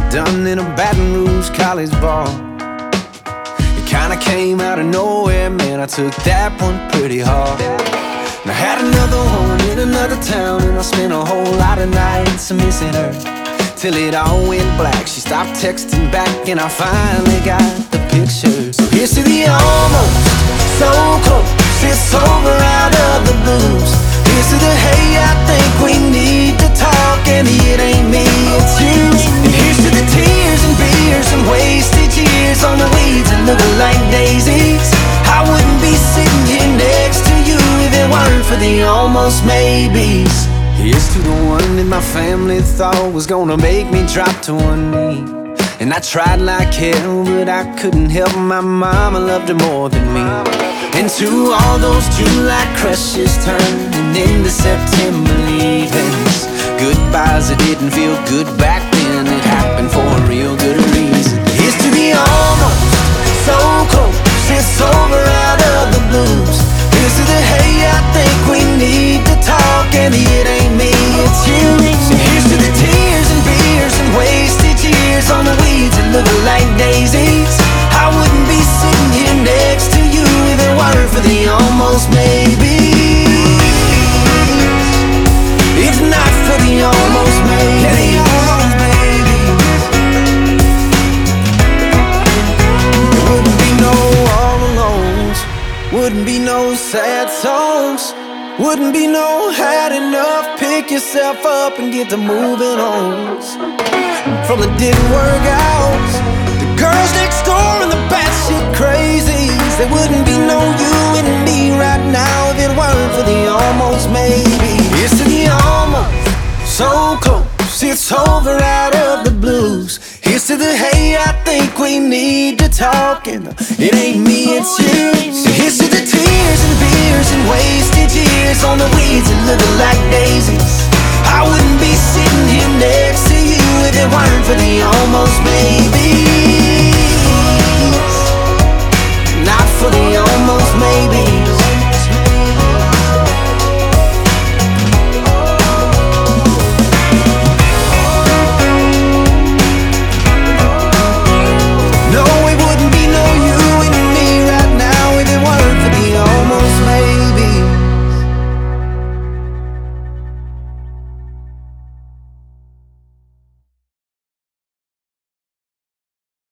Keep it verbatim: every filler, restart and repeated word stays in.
done in a Baton Rouge college bar. It kinda came out of nowhere, man, I took that one pretty hard. And I had another one in another town, and I spent a whole lot of nights missing her, till it all went black. She stopped texting back, and I finally got the picture. So here's to the almost, so close, it's over out of the blues. Here's to the hey, I think we need to talk, and the it ain't me, it's you. And here's to the tears and beers and wasted years on the weeds that look like daisies. I wouldn't be sitting here next to you if it weren't for the almost maybes. Here's to the one that my family thought was gonna make me drop to one knee. And I tried like hell, but I couldn't help. My mama loved her more than me. And to all those July crushes turning into September leavings, goodbyes that didn't feel good back then, it happened for a real good reason. Here's to the almost, so close, it's over out of the blues. Here's to the hey, I think we need to talk, and the it ain't me, it's you. So here's to the tears and beers and wasted years on the weeds that look like daisies. I wouldn't be sitting here next to you if it weren't for the almost maybes. If not for the almost maybes. There wouldn't be no all alones, wouldn't be no sad songs, wouldn't be no had enough, pick yourself up and get to moving on. From the didn't work out, the girls next door and the batshit crazies, there wouldn't be no you and me right now if it weren't for the almost maybe. Here's to the almost, so close, it's over out of the blues. Here's to the hey, I think we need to talk, and it ain't me, it's you. So here's to the tears and beers and wasted years on the weeds that look like daisies. I wouldn't be sitting here next to you if it weren't for the almost maybe.